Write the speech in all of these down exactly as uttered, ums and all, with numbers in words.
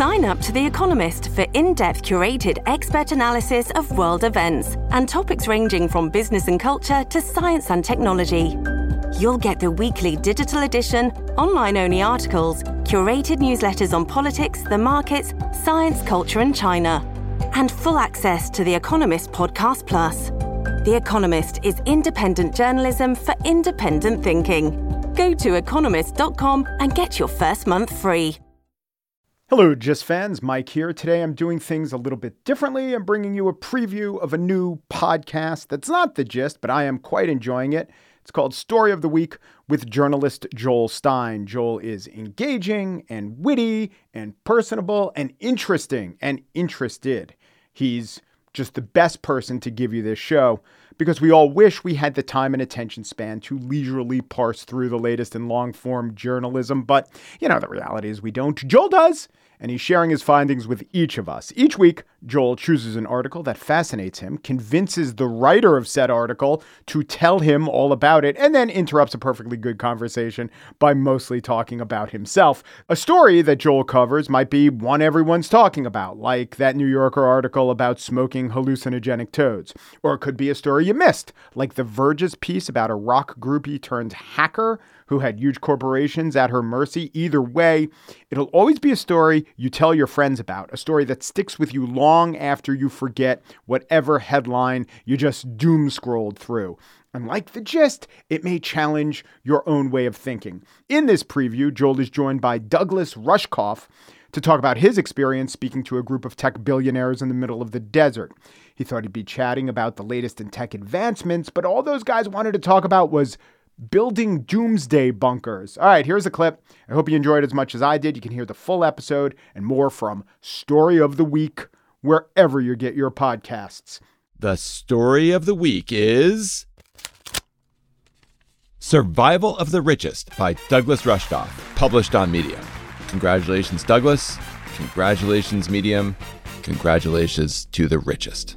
Sign up to The Economist for in-depth curated expert analysis of world events and topics ranging from business and culture to science and technology. You'll get the weekly digital edition, online-only articles, curated newsletters on politics, the markets, science, culture, and China, and full access to The Economist Podcast Plus. The Economist is independent journalism for independent thinking. Go to economist dot com and get your first month free. Hello, Gist fans. Mike here. Today I'm doing things a little bit differently. I'm bringing you a preview of a new podcast that's not The Gist, but I am quite enjoying it. It's called Story of the Week with journalist Joel Stein. Joel is engaging and witty and personable and interesting and interested. He's just the best person to give you this show because we all wish we had the time and attention span to leisurely parse through the latest in long-form journalism. But, you know, the reality is we don't. Joel does. And he's sharing his findings with each of us. Each week, Joel chooses an article that fascinates him, convinces the writer of said article to tell him all about it, and then interrupts a perfectly good conversation by mostly talking about himself. A story that Joel covers might be one everyone's talking about, like that New Yorker article about smoking hallucinogenic toads. Or it could be a story you missed, like The Verge's piece about a rock groupie turned hacker who had huge corporations at her mercy. Either way, it'll always be a story you tell your friends about, a story that sticks with you long after you forget whatever headline you just doom scrolled through. And like The Gist, it may challenge your own way of thinking. In this preview, Joel is joined by Douglas Rushkoff to talk about his experience speaking to a group of tech billionaires in the middle of the desert. He thought he'd be chatting about the latest in tech advancements, but all those guys wanted to talk about was building doomsday bunkers. All right, here's a clip. I hope you enjoyed it as much as I did. You can hear the full episode and more from Story of the Week, wherever you get your podcasts. The story of the week is Survival of the Richest by Douglas Rushkoff, published on Medium. Congratulations, Douglas. Congratulations, Medium. Congratulations to the richest.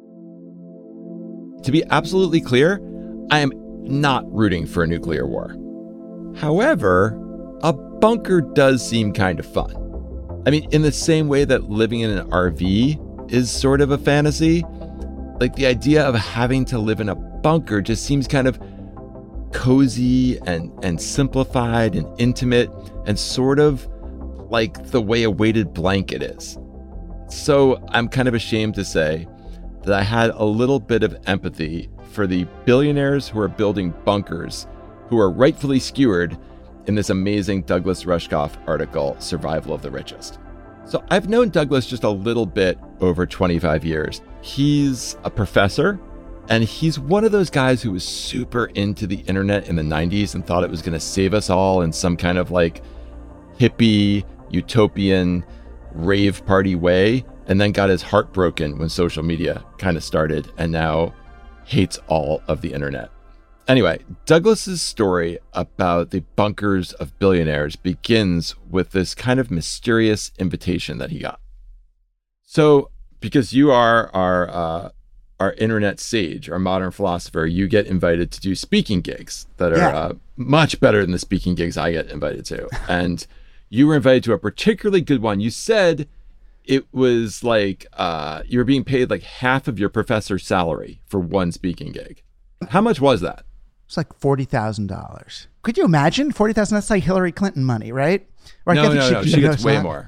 To be absolutely clear, I am not rooting for a nuclear war. However, a bunker does seem kind of fun. I mean, in the same way that living in an R V is sort of a fantasy, like the idea of having to live in a bunker just seems kind of cozy and, and simplified and intimate and sort of like the way a weighted blanket is. So I'm kind of ashamed to say that I had a little bit of empathy for the billionaires who are building bunkers, who are rightfully skewered in this amazing Douglas Rushkoff article, Survival of the Richest. So I've known Douglas just a little bit over twenty-five years. He's a professor, and he's one of those guys who was super into the internet in the nineties and thought it was going to save us all in some kind of like hippie, utopian, rave party way, and then got his heart broken when social media kind of started, and now hates all of the internet. Anyway, Douglas's story about the bunkers of billionaires begins with this kind of mysterious invitation that he got. So, because you are our uh, our internet sage, our modern philosopher, you get invited to do speaking gigs that are yeah. uh, much better than the speaking gigs I get invited to. And you were invited to a particularly good one. You said it was like uh, you were being paid like half of your professor's salary for one speaking gig. How much was that? It's like forty thousand dollars. Could you imagine? forty thousand dollars, that's like Hillary Clinton money, right? Or no, no, no. She, she gets way more.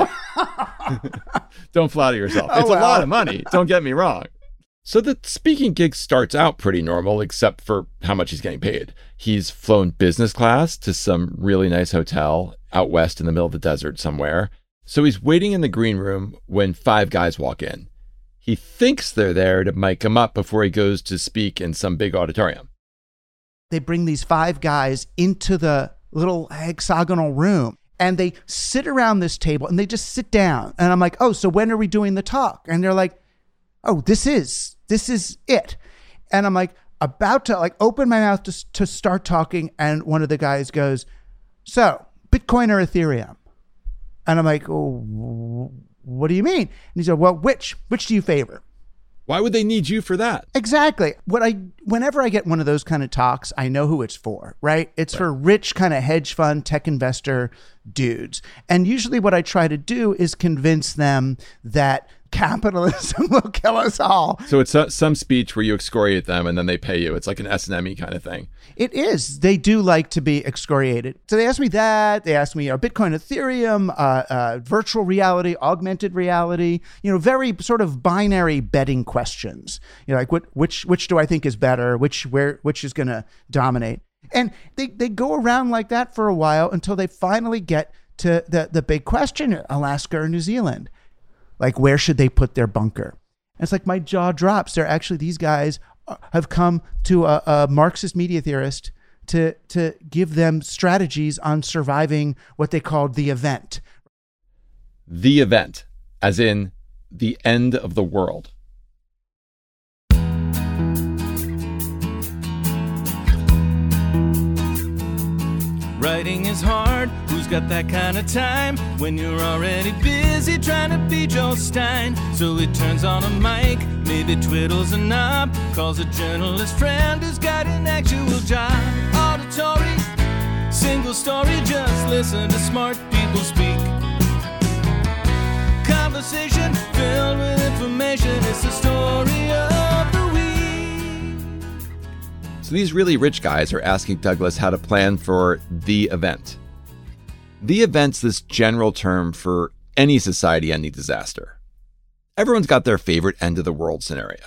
Don't flatter yourself. It's oh, well. a lot of money. Don't get me wrong. So the speaking gig starts out pretty normal, except for how much he's getting paid. He's flown business class to some really nice hotel out west in the middle of the desert somewhere. So he's waiting in the green room when five guys walk in. He thinks they're there to mic him up before he goes to speak in some big auditorium. They bring these five guys into the little hexagonal room and they sit around this table and they just sit down. And I'm like, oh, so when are we doing the talk? And they're like, oh, this is, this is it. And I'm like, about to like open my mouth to, to start talking. And one of the guys goes, so Bitcoin or Ethereum? And I'm like, oh, what do you mean? And he said, well, which, which do you favor? Why would they need you for that? Exactly. What I, whenever I get one of those kind of talks, I know who it's for, right? It's right. for rich kind of hedge fund, tech investor dudes. And usually what I try to do is convince them that capitalism will kill us all. So it's a, some speech where you excoriate them and then they pay you. It's like an S and M kind of thing. It is. They do like to be excoriated. So they asked me that. They asked me, you know, Bitcoin, Ethereum, uh, uh, virtual reality, augmented reality, you know, very sort of binary betting questions. You know, like what, which, which do I think is better? Which, where, which is going to dominate? And they, they go around like that for a while until they finally get to the, the big question, Alaska or New Zealand. Like, where should they put their bunker? And it's like my jaw drops. They're actually, these guys have come to a, a Marxist media theorist to, to give them strategies on surviving what they called the event. The event, as in the end of the world. Writing is hard, who's got that kind of time when you're already busy trying to be Joe Stein? So he turns on a mic, maybe twiddles a knob, calls a journalist friend who's got an actual job. Auditory, single story, just listen to smart people speak. Conversation filled with information, it's the story of the week. So these really rich guys are asking Douglas how to plan for the event. The event's this general term for any society-ending disaster. Everyone's got their favorite end-of-the-world scenario.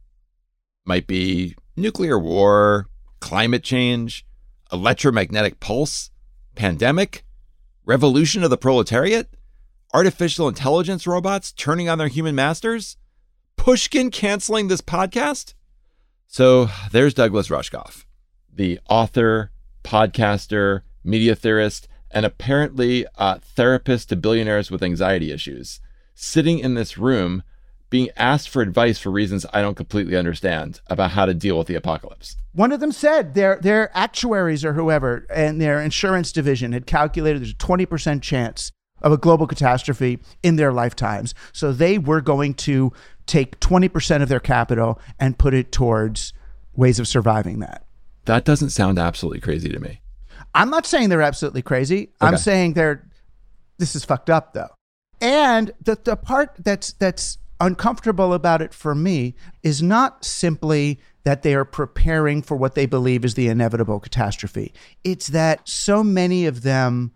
Might be nuclear war, climate change, electromagnetic pulse, pandemic, revolution of the proletariat, artificial intelligence robots turning on their human masters, Pushkin canceling this podcast. So there's Douglas Rushkoff, the author, podcaster, media theorist, and apparently a therapist to billionaires with anxiety issues, sitting in this room being asked for advice for reasons I don't completely understand about how to deal with the apocalypse. One of them said their their actuaries or whoever and their insurance division had calculated there's a twenty percent chance of a global catastrophe in their lifetimes. So they were going to take twenty percent of their capital and put it towards ways of surviving that. That doesn't sound absolutely crazy to me. I'm not saying they're absolutely crazy. Okay. I'm saying they're, this is fucked up though. And the, the part that's, that's uncomfortable about it for me is not simply that they are preparing for what they believe is the inevitable catastrophe. It's that so many of them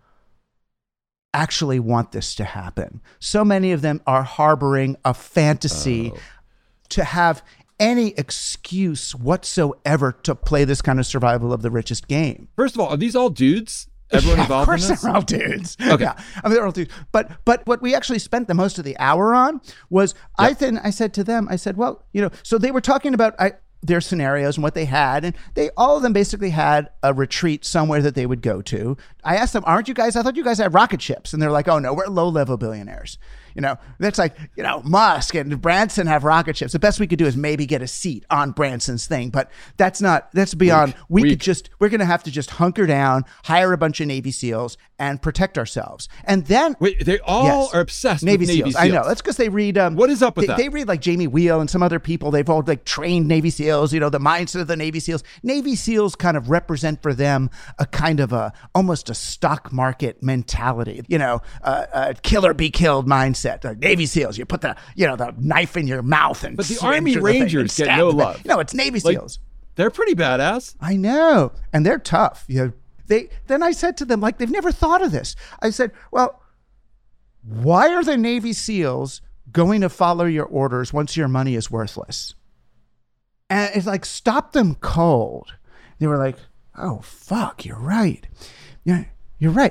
actually want this to happen. So many of them are harboring a fantasy oh. to have any excuse whatsoever to play this kind of survival of the richest game. First of all, are these all dudes? Everyone yeah, involved in this? Of course they're all dudes. Okay. Yeah, I mean, they're all dudes. But, but what we actually spent the most of the hour on was, yep. I then I said to them, I said, well, you know, so they were talking about I, their scenarios and what they had, and they all of them basically had a retreat somewhere that they would go to. I asked them, aren't you guys, I thought you guys had rocket ships. And they're like, oh no, we're low-level billionaires. You know, that's like, you know, Musk and Branson have rocket ships. The best we could do is maybe get a seat on Branson's thing, but that's not, that's beyond, weak, we weak. could just, we're going to have to just hunker down, hire a bunch of Navy SEALs and protect ourselves. And then. Wait, they all yes, are obsessed Navy with Navy SEAls. SEAls. I know. That's because they read. Um, what is up with they, that? They read like Jamie Wheel and some other people. They've all like trained Navy SEAls, you know, the mindset of the Navy SEAls. Navy SEAls kind of represent for them a kind of a, almost a stock market mentality, you know, uh, a kill or be killed mindset. Like Navy SEAls. You put the, you know, the knife in your mouth and. But the Army Rangers get no love. No, it's Navy like, SEAls. They're pretty badass. I know, and they're tough. You know, they. Then I said to them, like, they've never thought of this. I said, well, why are the Navy SEAls going to follow your orders once your money is worthless? And it's like, stop them cold. They were like, oh fuck, you're right. Yeah, you're right.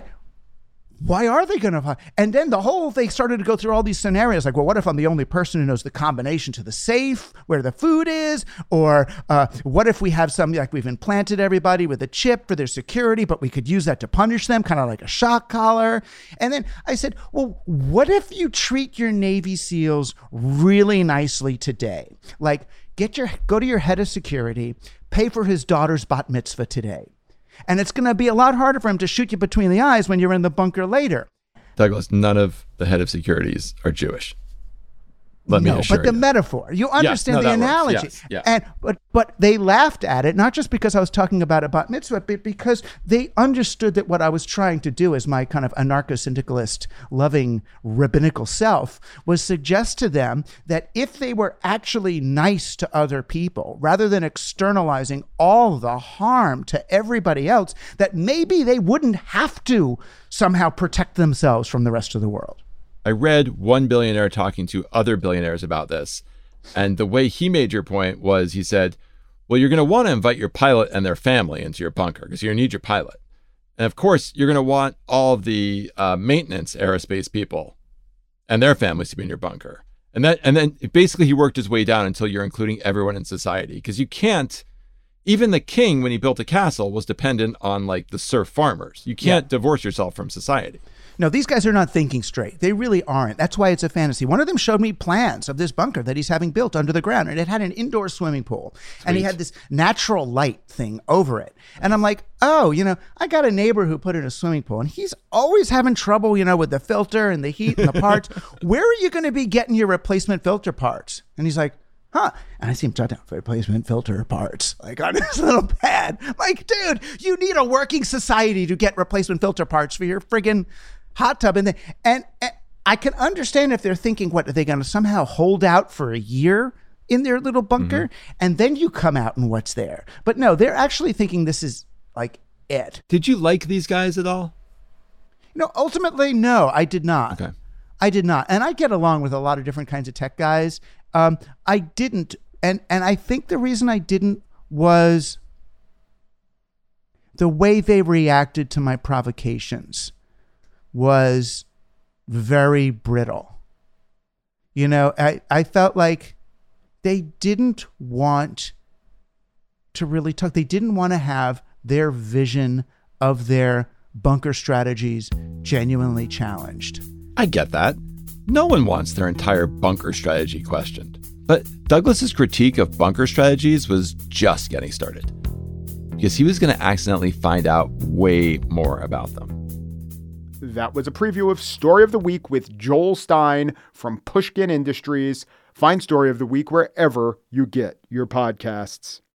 Why are they going to? And then the whole, they started to go through all these scenarios like, well, what if I'm the only person who knows the combination to the safe, where the food is? Or uh, what if we have something like we've implanted everybody with a chip for their security, but we could use that to punish them, kind of like a shock collar. And then I said, well, what if you treat your Navy SEALs really nicely today? Like get your, go to your head of security, pay for his daughter's bat mitzvah today. And it's going to be a lot harder for him to shoot you between the eyes when you're in the bunker later. Douglas, none of the head of securities are Jewish. Let me no, assure but the you. metaphor, you understand no, the that analogy. works. Yes, yeah. And but but they laughed at it, not just because I was talking about a bat mitzvah, but because they understood that what I was trying to do as my kind of anarcho-syndicalist, loving rabbinical self was suggest to them that if they were actually nice to other people, rather than externalizing all the harm to everybody else, that maybe they wouldn't have to somehow protect themselves from the rest of the world. I read one billionaire talking to other billionaires about this. And the way he made your point was he said, well, you're going to want to invite your pilot and their family into your bunker because you're going to need your pilot. And of course, you're going to want all of the uh, maintenance aerospace people and their families to be in your bunker. And that, and then basically he worked his way down until you're including everyone in society, because you can't, even the king, when he built a castle, was dependent on like the serf farmers. You can't yeah. divorce yourself from society. No, these guys are not thinking straight. They really aren't. That's why it's a fantasy. One of them showed me plans of this bunker that he's having built under the ground, and it had an indoor swimming pool. Sweet. And he had this natural light thing over it. And I'm like, oh, you know, I got a neighbor who put in a swimming pool, and he's always having trouble, you know, with the filter and the heat and the parts. Where are you going to be getting your replacement filter parts? And he's like, huh? And I see him jot down replacement filter parts, like on his little pad. Like, dude, you need a working society to get replacement filter parts for your friggin' hot tub. And, and, and I can understand if they're thinking, what, are they going to somehow hold out for a year in their little bunker? Mm-hmm. And then you come out and what's there? But no, they're actually thinking this is like it. Did you like these guys at all? No, ultimately, no, I did not. Okay. I did not. And I get along with a lot of different kinds of tech guys. Um, I didn't. And, and I think the reason I didn't was the way they reacted to my provocations was very brittle. You know, I, I felt like they didn't want to really talk. They didn't want to have their vision of their bunker strategies genuinely challenged. I get that. No one wants their entire bunker strategy questioned. But Douglas's critique of bunker strategies was just getting started, because he was going to accidentally find out way more about them. That was a preview of Story of the Week with Joel Stein from Pushkin Industries. Find Story of the Week wherever you get your podcasts.